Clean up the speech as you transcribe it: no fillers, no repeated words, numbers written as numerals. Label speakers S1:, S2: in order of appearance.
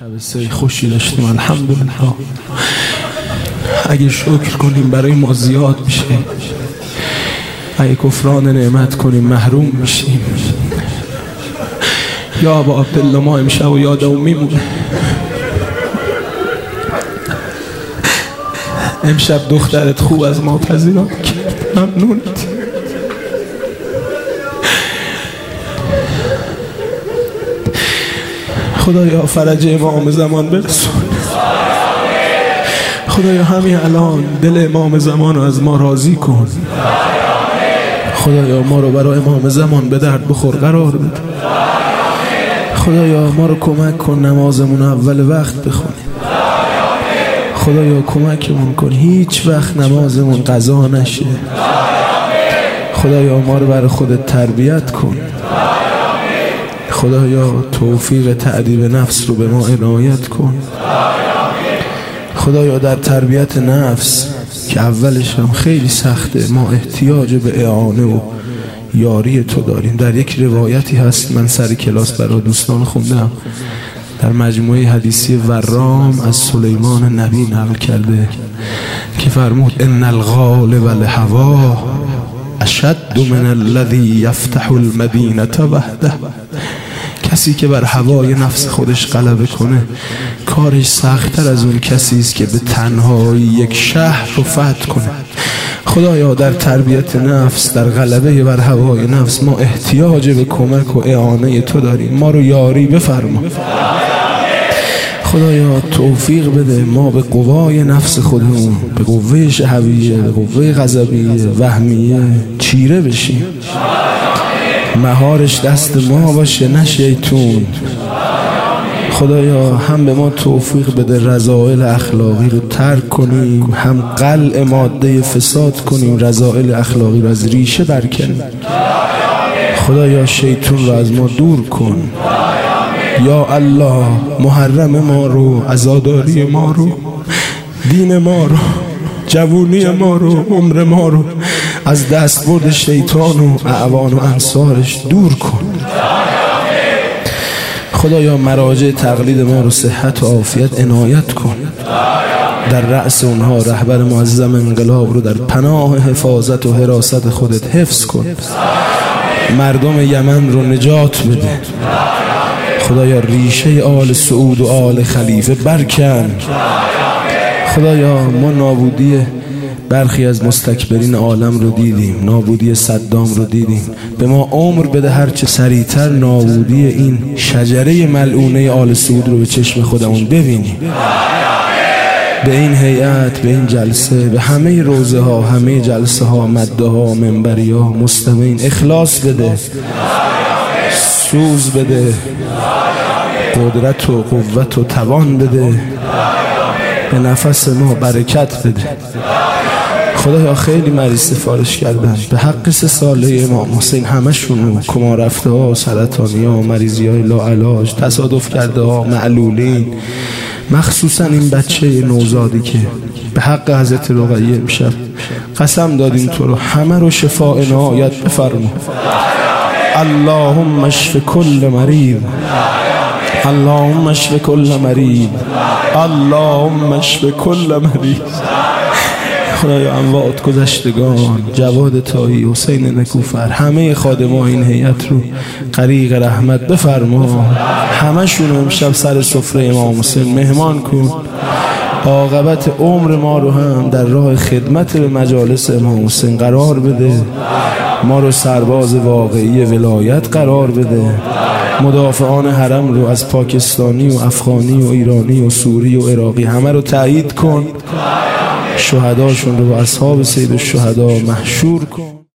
S1: شب خوشی داشتیم الحمدلله. اگه شکر کنیم برای ما زیاد میشه، اگه کفران نعمت کنیم محروم میشیم. یا ابا عبدالله ما امشب و یادمون میمونه. امشب دخترت خوب از ما پذیرا کرد، ممنونت. خدایا فرج امام زمان برسون. خدایا همین الان دل امام زمان رو از ما راضی کن. خدایا ما رو برای امام زمان به درد بخور قرار بده. خدایا ما رو کمک کن نمازمون اول وقت بخونیم. خدایا کمکمون کن هیچ وقت نمازمون قضا نشه. خدایا ما رو برای خودت تربیت کن. خدایا توفیق تعذیب نفس رو به ما عنایت کن. خدایا در تربیت نفس که اولش هم خیلی سخته، ما احتیاج به اعانه و یاری تو داریم. در یک روایتی هست، من سر کلاس برای دوستان خوندم، در مجموعه حدیثی ورام از سلیمان نبی نقل کرده که فرمود ان الغالب الهوا اشد من الذی یفتح المدینه وحده. کسی که بر هوای نفس خودش غلبه کنه کارش سخت‌تر از اون کسی است که به تنهایی یک شهر رو فتح کنه. خدایا در تربیت نفس، در غلبه بر هوای نفس ما احتیاج به کمک و اعانه تو داریم. ما رو یاری بفرما. خدایا توفیق بده ما به قوای نفس خودمون، به قوه شهویه، به قوه غضبیه، وهمیه چیره بشیم. مهارش دست ما باشه نه شیطون. خدایا هم به ما توفیق بده رذائل اخلاقی رو ترک کنیم، هم قلع ماده فساد کنیم، رذائل اخلاقی رو از ریشه برکنیم. خدایا شیطون رو از ما دور کن. یا الله محرم ما رو، عزاداری ما رو، دین ما رو، جوونی ما رو، عمر ما رو از دستبرد شیطان و اعوان و انصارش دور کن. خدایا مراجع تقلید ما رو صحت و عافیت عنایت کن. در رأس اونها رهبر معظم انقلاب رو در پناه حفاظت و حراست خودت حفظ کن. مردم یمن رو نجات بده. خدایا ریشه آل سعود و آل خلیفه برکن. خدایا ما نابودی برخی از مستکبرین عالم رو دیدیم، نابودی صدام رو دیدیم. به ما عمر بده هرچه سریعتر نابودی این شجره ملعونه آل سعود رو به چشم خودمون ببینیم. به این هیئت، به این جلسه، به همه روزه ها، همه جلسه ها، مده ها، منبری ها، مستمعین اخلاص بده، سوز بده، قدرت و قوت و توان بده، به نفس ما برکت بده. خدایا خیلی مریض سفارش کردن به حق 3 ساله امام حسین، همشون کما رفته ها، سرطانی ها، مریضی های لاعلاج، تصادف کرده ها، معلولین، مخصوصا این بچه نوزادی که به حق حضرت رقیه امشب قسم دادیم تو رو همه رو شفاء عنایت بفرما. اللهم اشف کل مریض، اللهم اشف کل مریض، اللهم اشف کل مریض. خدایا اموات گذشتگان، جواد طایی، حسین نکوفر، همه خادمان این هیئت رو غریق رحمت بفرما. همشون امشب سر سفره امام حسین مهمان کن. عاقبت عمر ما رو هم در راه خدمت به مجالس امام حسین قرار بده. ما رو سرباز واقعی ولایت قرار بده. مدافعان حرم رو از پاکستانی و افغانی و ایرانی و سوری و عراقی همه رو تایید کن. شهداشون رو با اصحاب سید الشهدا محشور کن.